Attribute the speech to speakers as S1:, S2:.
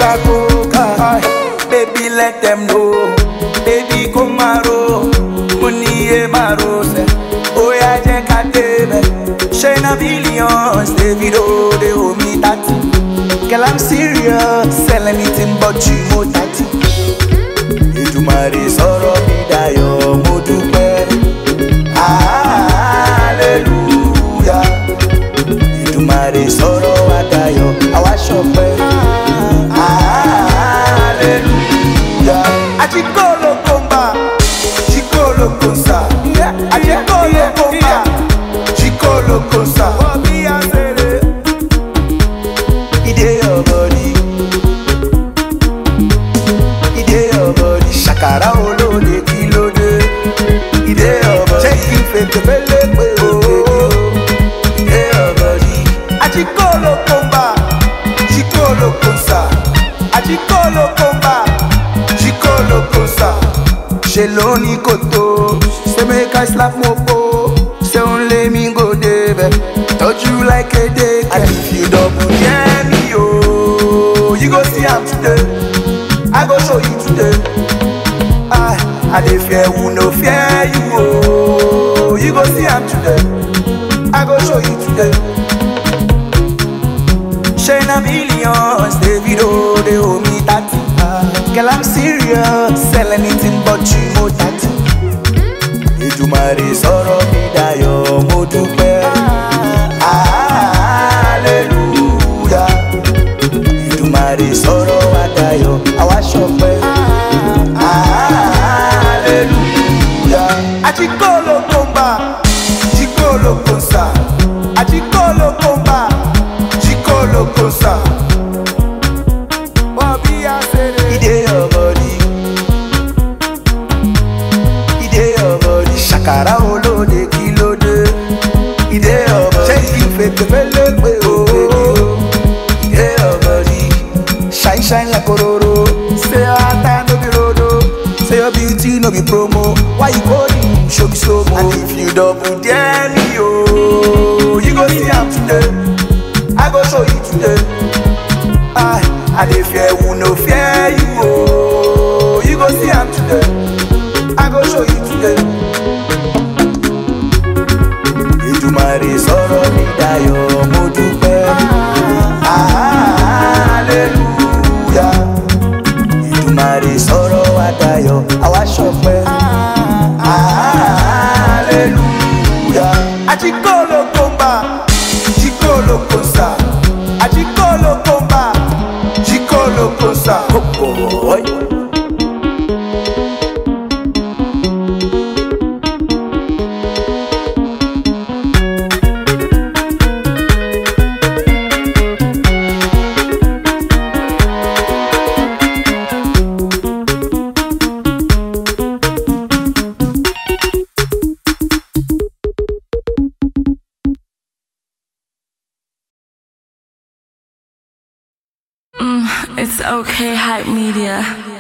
S1: Coca. Baby, let them know. Baby, come maro. Money e maro se. Oh yeah, jeka tebe. Shayna billions, Davido, they owe me that. Girl, I'm serious. Sell anything but you more that. Èdùmàrè sọ̀rọ̀ mi dayọ̀, mo dúpẹ́. Hallelujah. Èdùmàrè sọ̀rọ̀ wa dayọ̀, àwa ṣọpẹ́. Hallelujah. Ajikolo komba, jikolo konsa. Ajikolo komba, jikolo konsa. Ide your body, ide your body. Shakara olóde kílódé. Ide your body. Check it fete pele pe o. Ide your body. Ajikolo komba, jikolo konsa. Ajikolo komba, jikolo konsa. She loni koto, say make I slap mopo. Say only me go there, touch you like a dick. And if you double yeah me oh, you go see I'm today. I go show you today. I dey fear who no fear you oh, you go see I'm today. I go show you today. Shayna billions, Davido, they owe me that. Girl, I'm serious, sell anything but you know that. Èdùmàrè sọ̀rọ̀ mi dayọ̀, mo dúpẹ́. Hallelujah. Èdùmàrè sọ̀rọ̀ wa dayọ̀, àwa ṣọpẹ́. Hallelujah. Ajikolo komba, jikolo konsa. Ajikolo komba, jikolo konsa. Ide your body, ide your body. Shakara olóde kílódé. Ide your body. Check it fete pele pe o. Ide your body. Shine shine like ororo. Say your heart no be rodo. Say your beauty no be promo. Why you calling? Show me slow mo. And if you double dare me oh, you go see I'm today. I go show you today. I dey fear who no fear you oh, you go see I'm today. I go show you today. Èdùmàrè sọ̀rọ̀ mi dayọ̀, mo dúpẹ́. Hallelujah. Èdùmàrè sọ̀rọ̀ wa dayọ̀, àwa ṣọpẹ́. Hallelujah. Ajikolo komba, jikolo konsa. Ajikolo komba, jikolo konsa. Oh boy.
S2: It's okay, Hype Media.